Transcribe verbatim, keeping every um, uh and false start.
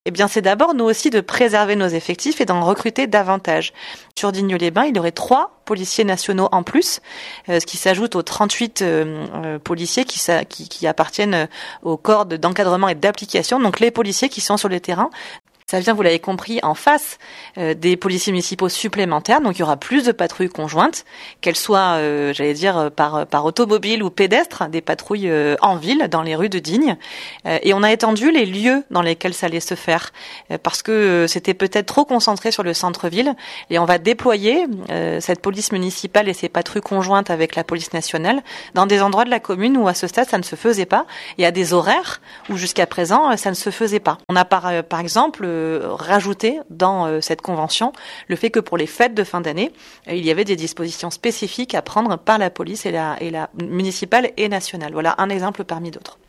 Eh bien, c'est d'abord, nous aussi, de préserver nos effectifs et d'en recruter davantage. Sur Digne-les-Bains, il y aurait trois policiers nationaux en plus, euh, ce qui s'ajoute aux trente-huit euh, euh, policiers qui, qui, qui appartiennent au corps d'encadrement et d'application, donc les policiers qui sont sur le terrain. Ça vient, vous l'avez compris, en face euh, des policiers municipaux supplémentaires. Donc, il y aura plus de patrouilles conjointes, qu'elles soient, euh, j'allais dire, par, par automobile ou pédestre, des patrouilles euh, en ville, dans les rues de Digne. Euh, et on a étendu les lieux dans lesquels ça allait se faire, euh, parce que euh, c'était peut-être trop concentré sur le centre-ville. Et on va déployer euh, cette police municipale et ces patrouilles conjointes avec la police nationale dans des endroits de la commune où, à ce stade, ça ne se faisait pas. Et à des horaires où, jusqu'à présent, ça ne se faisait pas. On a, par, euh, par exemple, rajouter dans euh, cette convention le fait que pour les fêtes de fin d'année, euh, il y avait des dispositions spécifiques à prendre par la police et la, et la municipale et nationale. Voilà un exemple parmi d'autres.